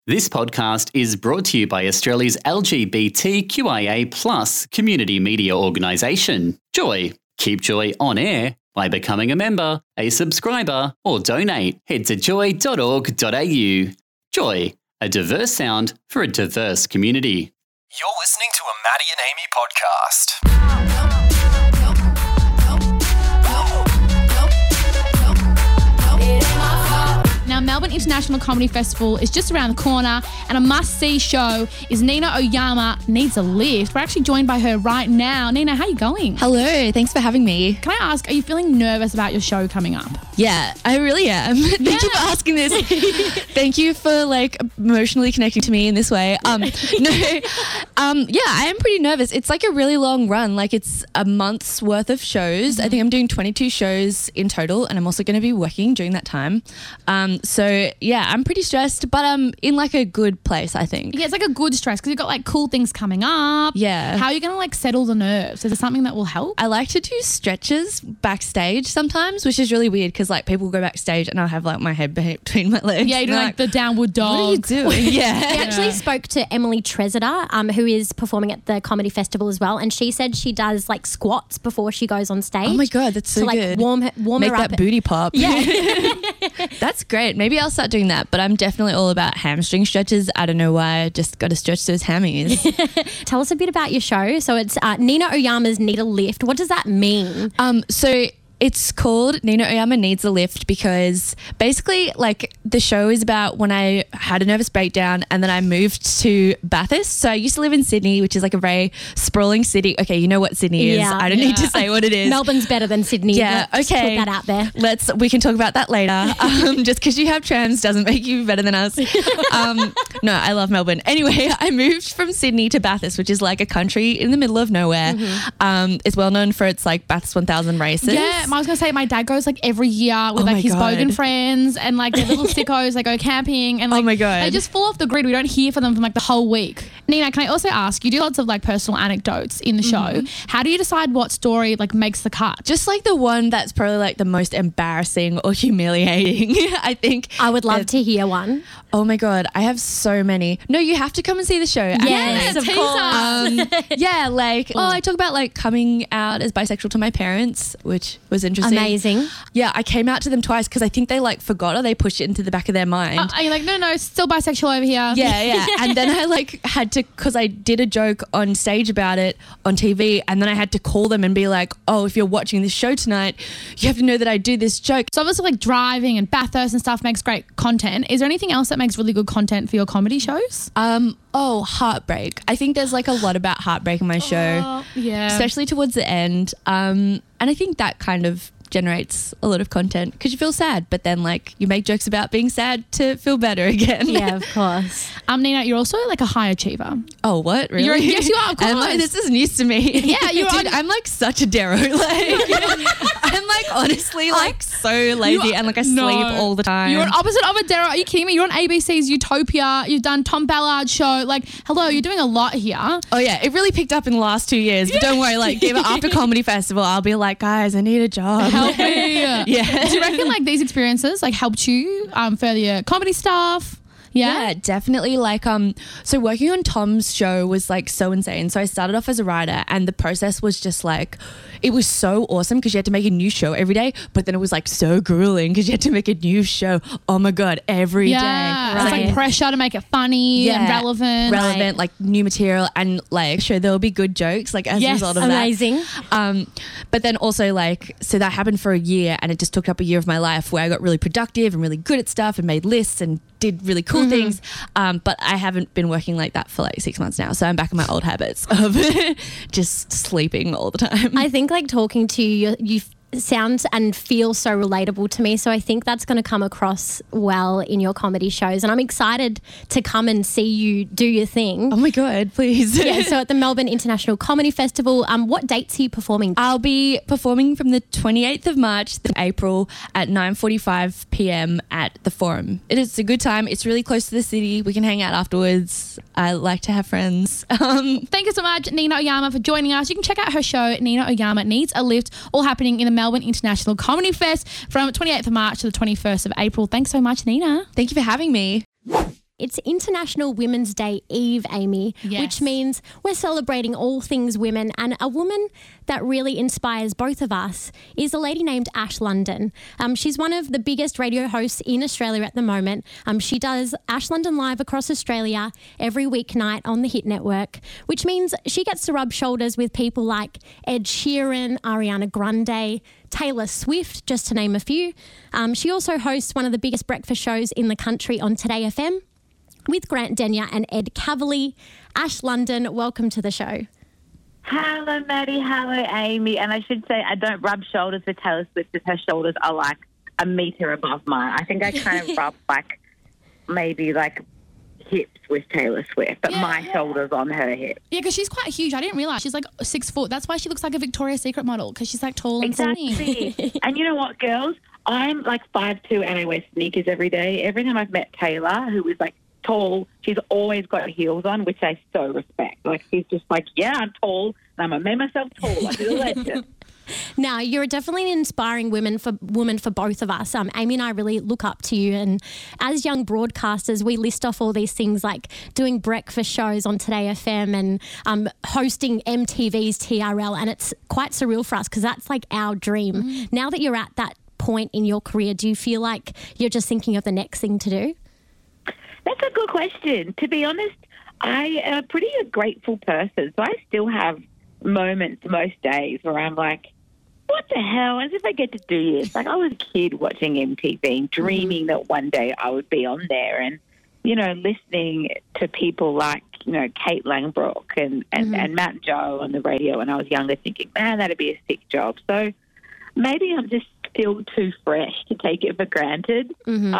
This podcast is brought to you by Australia's LGBTQIA+ community media organisation, Joy. Keep Joy on air by becoming a member, a subscriber, or donate. Head to joy.org.au. Joy, a diverse sound for a diverse community. You're listening to a Maddie and Amy podcast. Now, Melbourne International Comedy Festival is just around the corner, and a must-see show is Nina Oyama Needs a Lift. We're actually joined by her right now. Nina, how are you going? Hello, thanks for having me. Can I ask, are you feeling nervous about your show coming up? Yeah, I really am. Thank you for asking this. Thank you for emotionally connecting to me in this way. Yeah, I am pretty nervous. It's like a really long run. It's a month's worth of shows. I think I'm doing 22 shows in total, and I'm also going to be working during that time. So yeah, I'm pretty stressed, but I'm in a good place, I think. Yeah, it's a good stress because you've got cool things coming up. Yeah. How are you going to settle the nerves? Is there something that will help? I like to do stretches backstage sometimes, which is really weird because people go backstage and I'll have my head between my legs. Yeah, you do the downward dog. What are you doing? Yeah. We actually spoke to Emily Tresidder, who is performing at the comedy festival as well, and she said she does squats before she goes on stage. Oh my God, that's so good. Warm Make her up. that booty pop. Yeah. That's great. Maybe I'll start doing that, but I'm definitely all about hamstring stretches. I don't know why. I just got to stretch those hammies. Tell us a bit about your show. So it's Nina Oyama's Need a Lift. What does that mean? So it's called Nina Oyama Needs a Lift because basically the show is about when I had a nervous breakdown and then I moved to Bathurst. So I used to live in Sydney, which is a very sprawling city. Okay, you know what Sydney is. Yeah. I don't need to say what it is. Melbourne's better than Sydney. Yeah, Let's okay. put that out there. We can talk about that later. Just because you have trams doesn't make you better than us. No, I love Melbourne. Anyway, I moved from Sydney to Bathurst, which is a country in the middle of nowhere. Mm-hmm. It's well known for its Bathurst 1000 races. Yeah, I was going to say my dad goes every year with his bogan friends and their little sickos. They go camping and oh my God, they just fall off the grid. We don't hear from them for the whole week. Nina, can I also ask, you do lots of personal anecdotes in the show. How do you decide what story makes the cut? Just the one that's probably the most embarrassing or humiliating. I think I would love to hear one. Oh my God, I have so many. No, you have to come and see the show. Yes, of course. Yeah, I talk about coming out as bisexual to my parents, which was interesting. Amazing. Yeah, I came out to them twice because I think they forgot or they pushed it into the back of their mind. Are you no, still bisexual over here? Yeah. And then I had to, because I did a joke on stage about it on TV, and then I had to call them and be oh, if you're watching this show tonight, you have to know that I do this joke. So obviously driving and Bathurst and stuff makes great content. Is there anything else that makes really good content for your comedy shows? Heartbreak. I think there's a lot about heartbreak in my show. Yeah. Especially towards the end. And I think that kind of generates a lot of content because you feel sad, but then you make jokes about being sad to feel better again. Yeah, of course. Nina, you're also a high achiever. Oh, what? Really? Yes, you are, of course. This is news to me. Yeah, you're Dude, I'm such a dero. I'm honestly so lazy and I sleep all the time. You're an opposite of a Dero. Are you kidding me? You're on ABC's Utopia. You've done Tom Ballard's show. Hello, you're doing a lot here. Oh yeah, it really picked up in the last 2 years. But don't worry, after comedy festival, I'll be guys, I need a job. Help me. Yeah. Do you reckon these experiences helped you further your comedy stuff? Yeah, definitely. So working on Tom's show was so insane. So I started off as a writer, and the process was just it was so awesome because you had to make a new show every day, but then it was so grueling because you had to make a new show. Oh my God, every day. Yeah, it's pressure to make it funny and relevant. New material and sure there'll be good jokes as a result of amazing. that. But then also so that happened for a year, and it just took up a year of my life where I got really productive and really good at stuff and made lists and did really cool things. But I haven't been working like that for 6 months now. So I'm back in my old habits of just sleeping all the time. I think talking to you sounds and feels so relatable to me. So I think that's going to come across well in your comedy shows. And I'm excited to come and see you do your thing. Oh my God, please. Yeah, so at the Melbourne International Comedy Festival, what dates are you performing? I'll be performing from the 28th of March to April at 9:45 p.m. at the Forum. It is a good time. It's really close to the city. We can hang out afterwards. I like to have friends. Thank you so much, Nina Oyama, for joining us. You can check out her show, Nina Oyama Needs a Lift, all happening in the Melbourne International Comedy Fest from 28th of March to the 21st of April. Thanks so much, Nina. Thank you for having me. it's International Women's Day Eve, Amy, Yes. which means we're celebrating all things women. And a woman that really inspires both of us is a lady named Ash London. She's one of the biggest radio hosts in Australia at the moment. She does Ash London Live across Australia every weeknight on the Hit Network, which means she gets to rub shoulders with people like Ed Sheeran, Ariana Grande, Taylor Swift, just to name a few. She also hosts one of the biggest breakfast shows in the country on Today FM with Grant Denyer and Ed Cavalier. Ash London, welcome to the show. Hello, Maddie. Hello, Amy. And I should say I don't rub shoulders with Taylor Swift because her shoulders are like a metre above mine. I think I kind of rub maybe hips with Taylor Swift, but my shoulder's on her hips. Yeah, because she's quite huge. I didn't realise. She's 6 foot. That's why she looks like a Victoria's Secret model, because she's tall and skinny. Exactly. And you know what, girls? I'm 5'2" and I wear sneakers every day. Every time I've met Taylor, who is tall, she's always got heels on, which I so respect. She's just yeah, I'm tall and I'm going to make myself tall. She's a legend. Now, you're definitely an inspiring woman for both of us. Amy and I really look up to you. And as young broadcasters, we list off all these things like doing breakfast shows on Today FM and hosting MTV's TRL. And it's quite surreal for us because that's our dream. Now that you're at that point in your career, do you feel like you're just thinking of the next thing to do? That's a good question. To be honest, I am a pretty grateful person. So I still have moments most days where I'm what the hell? As if I get to do this. I was a kid watching MTV, dreaming that one day I would be on there and, listening to people like, Kate Langbrook and Matt and Joe on the radio when I was younger, thinking, man, that'd be a sick job. So maybe I'm just still too fresh to take it for granted.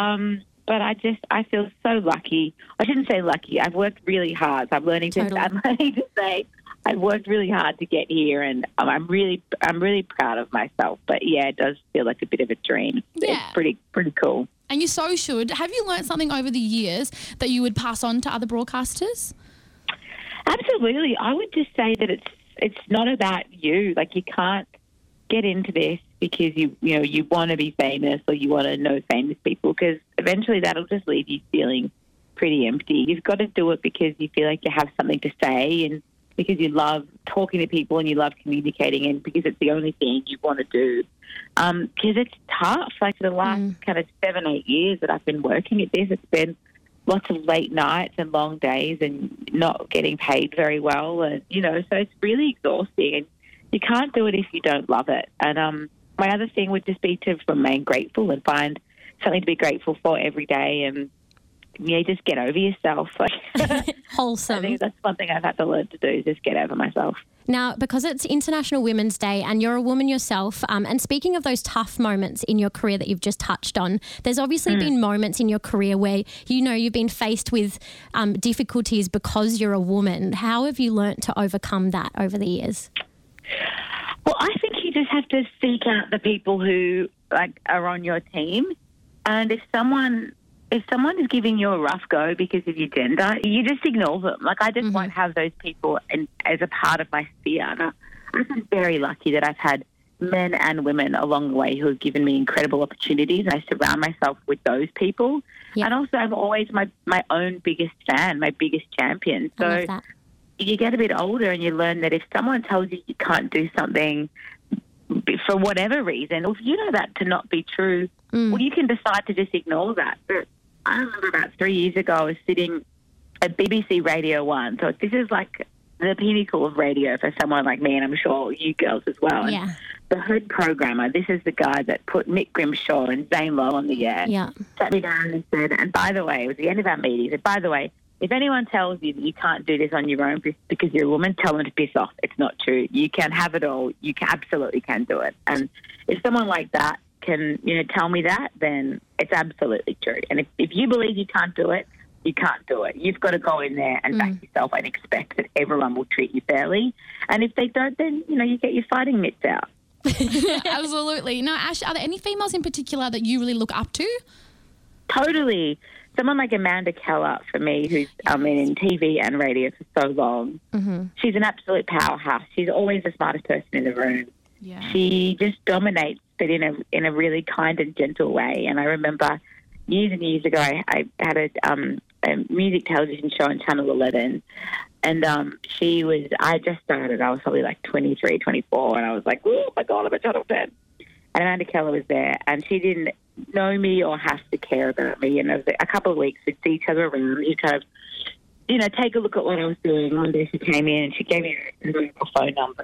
But I feel so lucky. I shouldn't say lucky. I've worked really hard. So I'm learning to say I've worked really hard to get here, and I'm really proud of myself. But yeah, it does feel like a bit of a dream. It's pretty cool. And you so should. Have you learned something over the years that you would pass on to other broadcasters? Absolutely. I would just say that it's not about you. You can't get into this because you want to be famous or you want to know famous people, because eventually that'll just leave you feeling pretty empty. You've got to do it because you feel like you have something to say, and because you love talking to people and you love communicating, and because it's the only thing you want to do. Because it's tough. For the last kind of 7-8 years that I've been working at this, it's been lots of late nights and long days and not getting paid very well. And, so it's really exhausting, and you can't do it if you don't love it. And my other thing would just be to remain grateful and find something to be grateful for every day, and just get over yourself. Wholesome. I think that's one thing I've had to learn to do, is just get over myself. Now, because it's International Women's Day and you're a woman yourself, and speaking of those tough moments in your career that you've just touched on, there's obviously been moments in your career where, you've been faced with difficulties because you're a woman. How have you learnt to overcome that over the years? Well, I think you just have to seek out the people who are on your team, and if someone is giving you a rough go because of your gender, you just ignore them. I just won't have those people as a part of my sphere. And I've been very lucky that I've had men and women along the way who have given me incredible opportunities, and I surround myself with those people. Yep. And also I'm always my own biggest fan, my biggest champion. So I love that. You get a bit older and you learn that if someone tells you you can't do something for whatever reason, or if you know that to not be true, well, you can decide to just ignore that. But I remember about 3 years ago, I was sitting at BBC Radio 1. So this is the pinnacle of radio for someone like me, and I'm sure you girls as well. Yeah. And the head programmer, this is the guy that put Mick Grimshaw and Zane Lowe on the air. Yeah. Sat me down and said, and by the way, it was the end of our meeting, he said, by the way, if anyone tells you that you can't do this on your own because you're a woman, tell them to piss off. It's not true. You can have it all. You absolutely can do it. And if someone like that can, tell me that, then it's absolutely true. And if you believe you can't do it, you can't do it. You've got to go in there and back yourself and expect that everyone will treat you fairly. And if they don't, then, you get your fighting mitts out. Absolutely. Now, Ash, are there any females in particular that you really look up to? Totally. Someone like Amanda Keller, for me, who's in TV and radio for so long. She's an absolute powerhouse. She's always the smartest person in the room. Yeah. She just dominates, but in a really kind and gentle way. And I remember years and years ago, I had a music television show on Channel 11. And I just started. I was probably like 23, 24, and I was like, oh my God, I'm at Channel 10. And Amanda Keller was there, and she didn't know me or have to care about me. And it was a couple of weeks, we'd see each other around. You kind of, take a look at what I was doing. One day she came in and she gave me her phone number.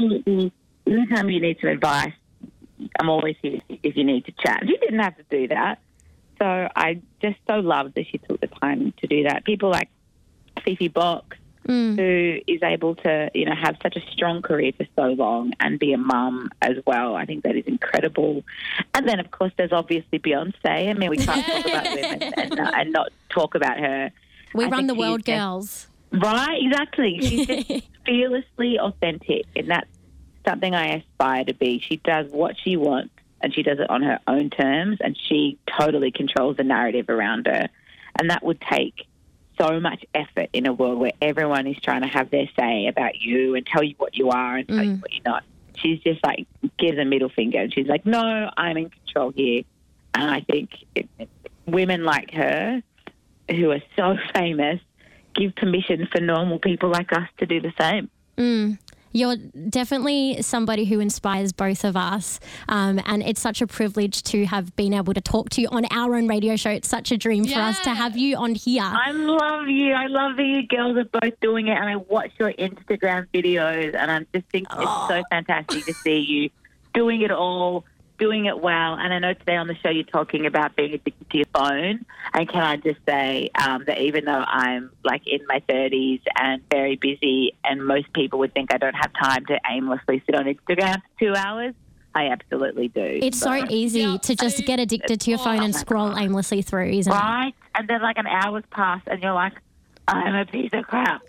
Anytime you need some advice, I'm always here if you need to chat. She didn't have to do that. So I just so loved that she took the time to do that. People like Fifi Box, who is able to, have such a strong career for so long and be a mum as well. I think that is incredible. And then, of course, there's obviously Beyonce. I mean, we can't talk about women and not talk about her. We run the world, girls. Right, exactly. She's just fearlessly authentic, and that's something I aspire to be. She does what she wants, and she does it on her own terms, and she totally controls the narrative around her. And that would take so much effort in a world where everyone is trying to have their say about you and tell you what you are and tell you what you're not. She's just like, gives a middle finger, and she's like, no, I'm in control here. And I think women like her, who are so famous, give permission for normal people like us to do the same. You're definitely somebody who inspires both of us, and it's such a privilege to have been able to talk to you on our own radio show. It's such a dream for us to have you on here. I love you. I love that you girls are both doing it, and I watch your Instagram videos, and I just think it's so fantastic to see you doing it all, doing it well. And I know today on the show you're talking about being addicted to your phone. And can I just say that even though I'm like in my 30s and very busy, and most people would think I don't have time to aimlessly sit on Instagram for 2 hours, I absolutely do. It's so easy to just get addicted to your phone and scroll aimlessly through, isn't it? Right? And then like an hour's pass and you're like, I'm a piece of crap.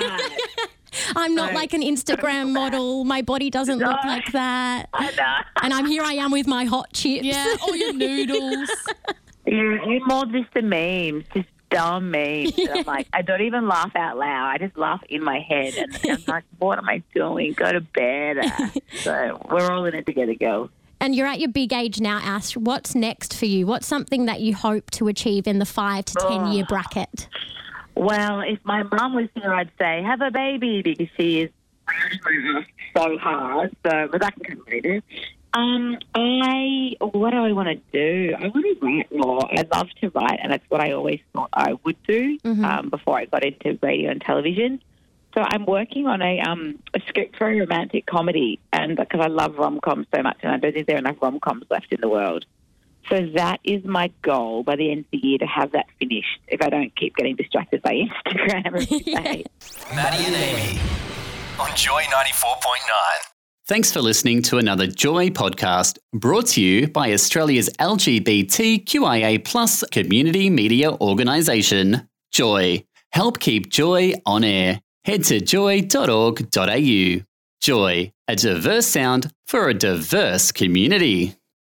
I'm not like an Instagram model. My body doesn't look like that. I know. And here I am with my hot chips. Yeah, all your noodles. Yeah, you're more just the memes, just dumb memes. And I'm like, I don't even laugh out loud. I just laugh in my head. And I'm like, what am I doing? Go to bed. So we're all in it together, girls. And you're at your big age now, Ash. What's next for you? What's something that you hope to achieve in the 5 to 10 year bracket? Well, if my mum was here, I'd say have a baby, because she is so hard. So, but that can come later. What do I want to do? I want to write more. I love to write, and that's what I always thought I would do before I got into radio and television. So I'm working on a script for a romantic comedy, and because I love rom-coms so much, and I don't think there are enough rom-coms left in the world. So that is my goal by the end of the year, to have that finished, if I don't keep getting distracted by Instagram every day. Maddie and Amy on Joy 94.9. Thanks for listening to another Joy podcast, brought to you by Australia's LGBTQIA+ community media organisation, Joy. Help keep Joy on air. Head to joy.org.au. Joy, a diverse sound for a diverse community.